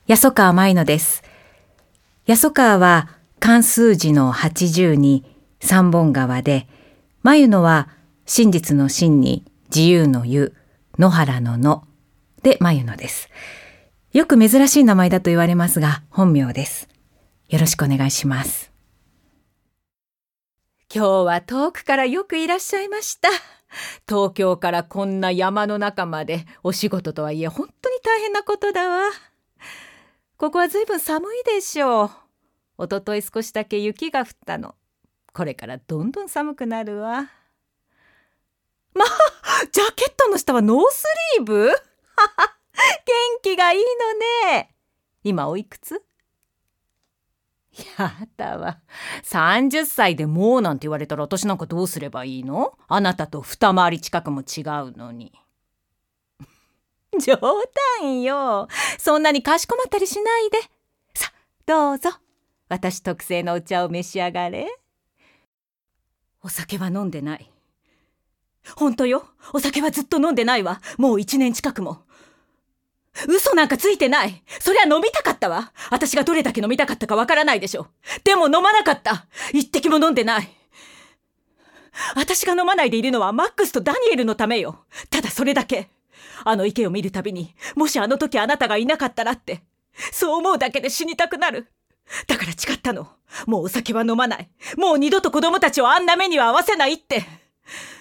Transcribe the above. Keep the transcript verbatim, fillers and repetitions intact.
八十川舞乃です。八十川は漢数字のはちじゅうに三本川で、舞乃は真実の真に自由の由、野原の野で舞乃です。よく珍しい名前だと言われますが、本名です。よろしくお願いします。 今日は遠くからよくいらっしゃいました。東京からこんな山の中まで、お仕事とはいえ本当に大変なことだわ。ここはずいぶん寒いでしょう。おととい少しだけ雪が降ったの。これからどんどん寒くなるわ。まあ、ジャケットの下はノースリーブ？元気がいいのね。今おいくつ？やだわ。さんじゅっさいでもうなんて言われたら私なんかどうすればいいの？あなたと二回り近くも違うのに。冗談よ。そんなにかしこまったりしないで。さ、どうぞ。私特製のお茶を召し上がれ。お酒は飲んでない。本当よ。お酒はずっと飲んでないわ。もう一年近くも。嘘なんかついてない。そりゃ飲みたかったわ。私がどれだけ飲みたかったかわからないでしょ。でも飲まなかった。一滴も飲んでない。私が飲まないでいるのはマックスとダニエルのためよ。ただそれだけ。あの池を見るたびに、もしあの時あなたがいなかったらって、そう思うだけで死にたくなる。だから誓ったの。もうお酒は飲まない。もう二度と子供たちをあんな目には合わせないって。